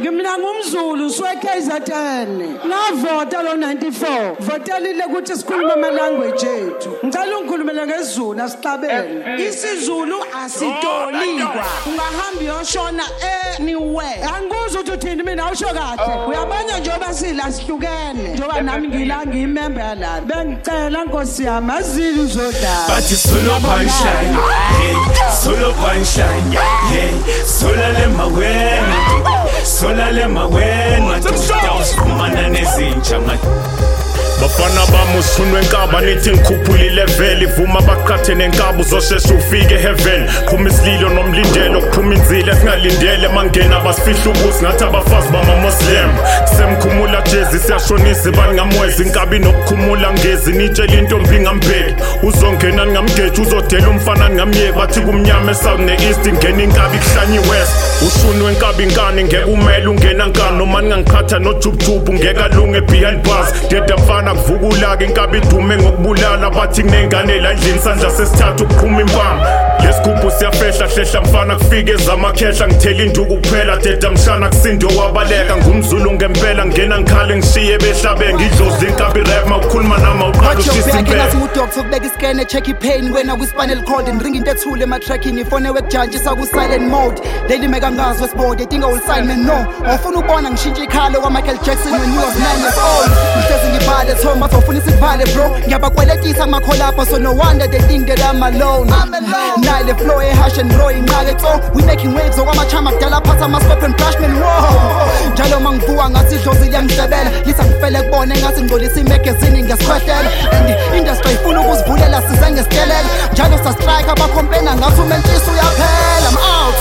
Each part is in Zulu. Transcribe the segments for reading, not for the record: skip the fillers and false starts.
Ngimna ngumZulu KZN. Ngavota lo 94. Votelile ukuthi sikhulume ama language ethu. Ngicela ungikhulumele ngesiZulu asihlabene. IsiZulu asitolikwa. Ungahamba uyoshona anywhere. Angikuzwa ukuthi uthini mina usho kahle. Uyabona njengoba sila sihlukene. Njengoba nami ngiyimember yala. Bengicela Nkosi yami azili uzodlala. Bathi solo punchline. Solo punchline. Sola le mawena. Sola le mawena. Kumana nezinja bafana bamusunwe nkaba nithi ngikhuphula ilevel ivuma baqhathe nenkaba uzoshesha ufike heaven phuma isililo nomlindelo kuphuma inzile singalindele mangena basifihla ubusi ngathi abafazi bama-Muslim semkhumula jezi siyashonisa bangamwezi inkabi nokukhumula ngezi nitshela intombi ngambheki uzongena ngamgeji uzodela umfana ngamyeki bathi kumnyama esouth ne-east ingena inkabi kuhlanye west ushunwe nkabi inkani ngeke umele ungena nkani noma ningangiphatha nojubjubu ngeke alunge behind bars deda mfana kuvukula-ke inkabi idume ngokubulala bathi kunengane la endlini sandla sesithathu ukuphuma impama lesigubhu siyafehla hlehla mfana kufike ezamakhehla ngithela induku kuphela deda mshana kusindo wabaleka ngumZulu ngempela ngena ngikhale ngishiye behlabe ngidlozi inkabi rap mawukhuluma nama uqala ushisa impela sokubeka iskene check ipain wena kwi-spinal cord ring into ethule ematrackini ifone wekujantshisa ku-silent mode daily meka ngazi wesibode idinga ulisignement no awufuna ukubona ngishintshe ikhalo kwa-Michael Jackson when you was 9 years old ngihlezi ngibhale thomba sofuna isivale bro ngiyabakweletisa amakholapha so no wonder they think that I'm alone nile flow hash and roll inqake so we making waves okwamachama kudala phatha ama-scope and brushman wow njalo mangivuka ngathi idlozi liyangisebela lisa ngifele kubona engathi ngcolisa imagazini ngiyasikhwehlela and industry ifuna ukusivulela size ngesitelela njalo sastrike abacomplaina ngathi umentisa uyaphela I'm out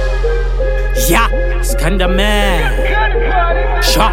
yeah Skanda man shot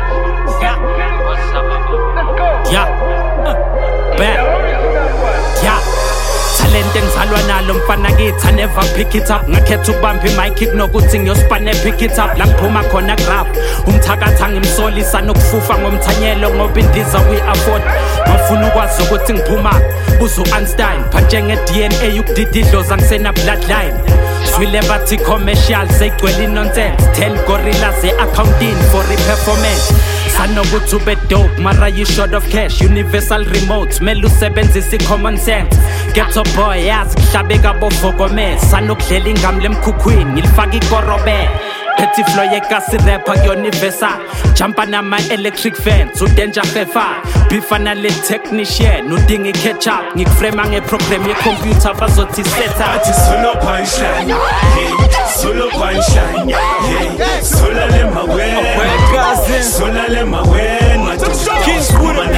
yeah back yeah talente ngizalwa nalo mfana kithi I never pick it up ngakhetha ukubamba imic kunokuthi ngiyosipane pick it up la ngiphuma khona graph umthakatha ngimsolisa nokufufa ngomthanyelo ngoba indiza we-afford ngafuna ukwazi ukuthi ngiphuma buza u-Einstein phanje nge-DNA ukudididloza ngisena bloodline swile bathi commercial seyigcwele nonsense tell gorillas accounting for performance sanokuthi ube dope mara you short of cash universal remote mele usebenzise common sense ghetto boy yazi kuhlabeka bovokome sanokudlela ingami lemkhukhwini ngilifaka ikorobe Petty flow yekasi rapper universal jumpa nama electric fans udanger fefa bifana le technician udinga catch up ngikuframe ngeprogram yecomputer bazothi set up solo punchline solo punchline sola le mawena sola le mawena Kings with a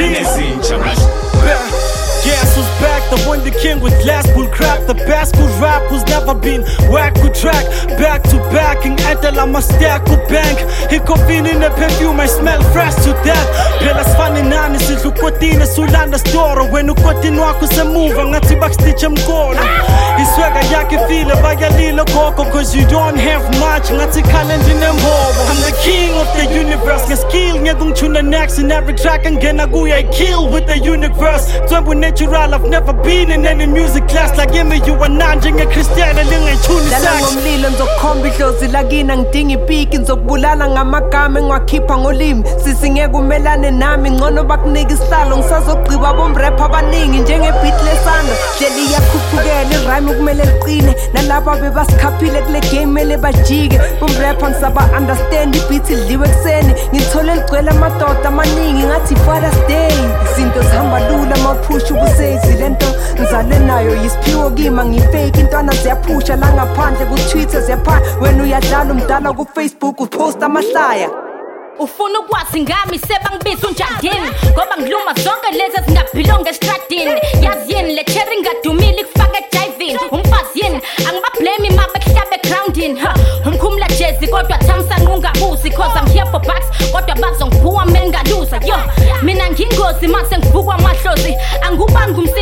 Guess who's back? The one the king with glass bull crap. The best could rap who's never been whack could track. Back to back in Adel I'm a stack with bank. He coffin in the perfume I smell fresh to death. Pelas funny nani since ukotine sulanda store. When ukotinwa kusemuva ngati backstage mkono. Iswega yake feel baya lilo koko cause you don't have much ngati kalendin mhobo. I'm the king of the universe. Nge skill ngekung tune next in every track and ngena guya I kill with the universe. Natural, I've never been in any music class like give me you a nanjing a Christian and I tune sax. Dala ngomlilo ngizokhomba idlozi lakina ngidinga ipiki ngizokubulala ngamagama engiwakhipha ngolimi sisingeke umelane nami ngcono bakunika isihlalo ngisazogqiba bomrapper abaningi njengebeat lesandla hleli yakhuphukela irhyme kumele liqine nalabo bebasikhaphile kule game mele bajike bomrapper ngisaba understand ibeat idliwe kuseni ngithole ligcwele amadoda amaningi ngathi Father's Day izinto zihamba lula mapush ubusezi lento ngizale nayo yisiphiwo kimi ngifake intwana ziyaphusha la ngaphandle ku Twitter ziyapha wena uyadlala umdala ku Facebook upost amahlaya ufuna ukwazi ngami sebangibiza unjandini ngoba ngiluma zonke lezi ezingaphilonga estradini yazini le cherry ngadumile kufaka diving umfazi yini angibablame mabe kuhlabe grounding umkhumula jezi kodwa thamsa nqungabuzi cause I'm here for bucks kodwa bazongibhuwa mengaluza yo mina ngingozi mase ngivukwa amahlozi angubanga